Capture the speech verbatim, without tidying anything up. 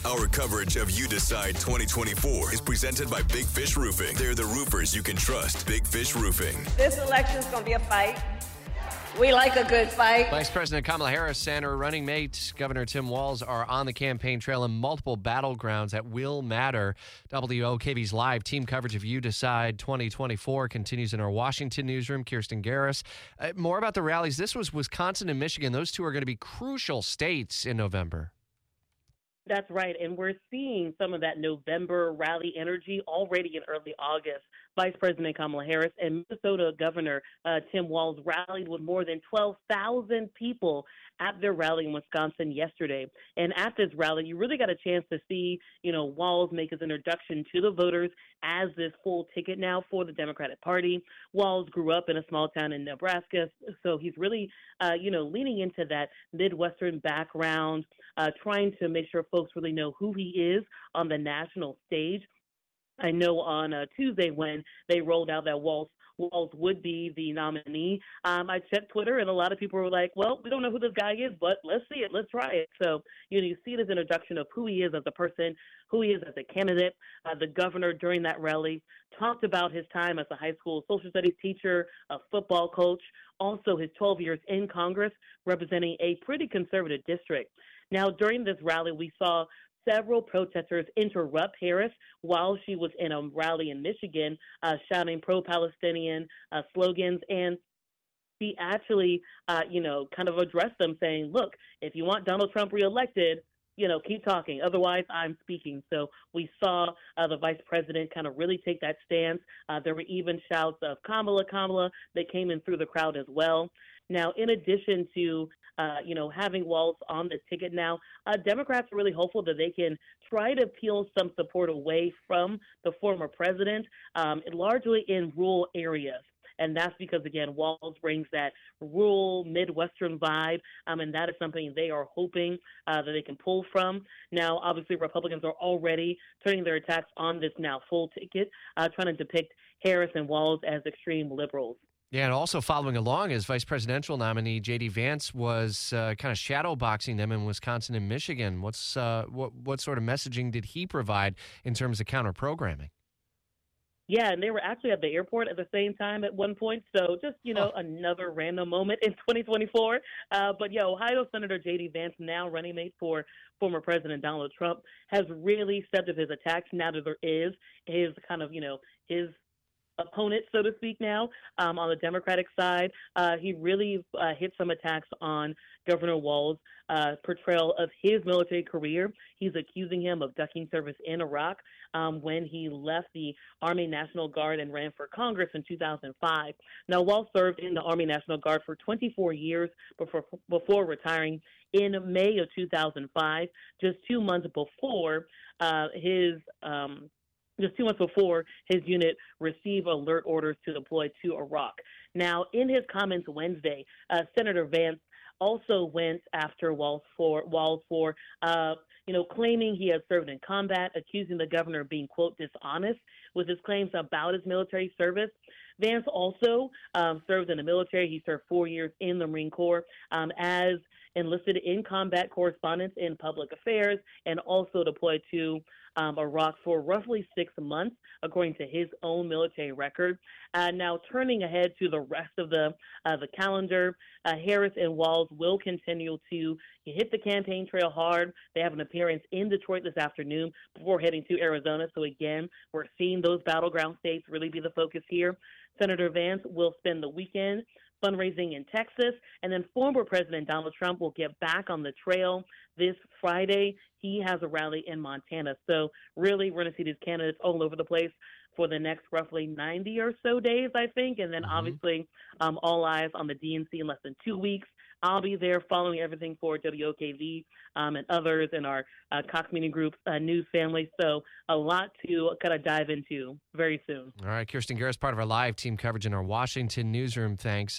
Our coverage of You Decide twenty twenty-four is presented by Big Fish Roofing. They're the roofers you can trust. Big Fish Roofing. This election's going to be a fight. We like a good fight. Vice President Kamala Harris and her running mate, Governor Tim Walz, are on the campaign trail in multiple battlegrounds that will matter. W O K V's live team coverage of You Decide twenty twenty-four continues in our Washington newsroom. Kirsten Garris. Uh, more about the rallies. This was Wisconsin and Michigan. Those two are going to be crucial states in November. That's right, and we're seeing some of that November rally energy already in early August. Vice President Kamala Harris and Minnesota Governor uh, Tim Walz rallied with more than twelve thousand people at their rally in Wisconsin yesterday. And at this rally, you really got a chance to see, you know, Walz make his introduction to the voters as this full ticket now for the Democratic Party. Walz grew up in a small town in Nebraska, so he's really, uh, you know, leaning into that Midwestern background, uh, trying to make sure folks really know who he is on the national stage. I know on uh, Tuesday when they rolled out that Walz, Walz would be the nominee, um, I checked Twitter, and a lot of people were like, well, we don't know who this guy is, but let's see it. Let's try it. So, you know, you see this introduction of who he is as a person, who he is as a candidate. Uh, the governor during that rally talked about his time as a high school social studies teacher, a football coach, also his twelve years in Congress representing a pretty conservative district. Now, during this rally, we saw several protesters interrupt Harris while she was in a rally in Michigan, uh, shouting pro-Palestinian uh, slogans. And she actually, uh, you know, kind of addressed them saying, look, if you want Donald Trump reelected, you know, keep talking. Otherwise, I'm speaking. So we saw uh, the vice president kind of really take that stance. Uh, there were even shouts of Kamala, Kamala that came in through the crowd as well. Now, in addition to, uh, you know, having Walz on the ticket now, uh, Democrats are really hopeful that they can try to peel some support away from the former president, um, largely in rural areas. And that's because, again, Walz brings that rural Midwestern vibe, um, and that is something they are hoping uh, that they can pull from. Now, obviously, Republicans are already turning their attacks on this now full ticket, uh, trying to depict Harris and Walz as extreme liberals. Yeah, and also following along as vice presidential nominee, J D. Vance was uh, kind of shadowboxing them in Wisconsin and Michigan. What's uh, what what sort of messaging did he provide in terms of counter-programming? Yeah, and they were actually at the airport at the same time at one point. So just, you know, oh. another random moment in twenty twenty-four. Uh, but, yeah, Ohio Senator J D. Vance, now running mate for former President Donald Trump, has really stepped up his attacks now that there is his kind of, you know, his opponent, so to speak, now um, on the Democratic side. Uh, he really uh, hit some attacks on Governor Walz's uh, portrayal of his military career. He's accusing him of ducking service in Iraq um, when he left the Army National Guard and ran for Congress in two thousand five. Now, Walz served in the Army National Guard for twenty-four years before, before retiring in May of two thousand five, just two months before uh, his um, Just two months before his unit received alert orders to deploy to Iraq. Now, in his comments Wednesday, uh, Senator Vance also went after Walz for, Walz for uh, you know, claiming he had served in combat, accusing the governor of being, quote, dishonest with his claims about his military service. Vance also um, served in the military. He served four years in the Marine Corps um, as enlisted in combat correspondence in public affairs, and also deployed to um, Iraq for roughly six months, according to his own military record. Uh, now, turning ahead to the rest of the uh, the calendar, uh, Harris and Walz will continue to hit the campaign trail hard. They have an appearance in Detroit this afternoon before heading to Arizona. So again, we're seeing those battleground states really be the focus here. Senator Vance will spend the weekend fundraising in Texas, and then former President Donald Trump will get back on the trail this Friday. He has a rally in Montana. So really, we're going to see these candidates all over the place for the next roughly ninety or so days, I think. And then mm-hmm. obviously um, all eyes on the D N C in less than two weeks. I'll be there following everything for W O K V um, and others in our uh, Cox Media Group uh, news family. So a lot to kind of dive into very soon. All right, Kirsten Garris, part of our live team coverage in our Washington newsroom. Thanks.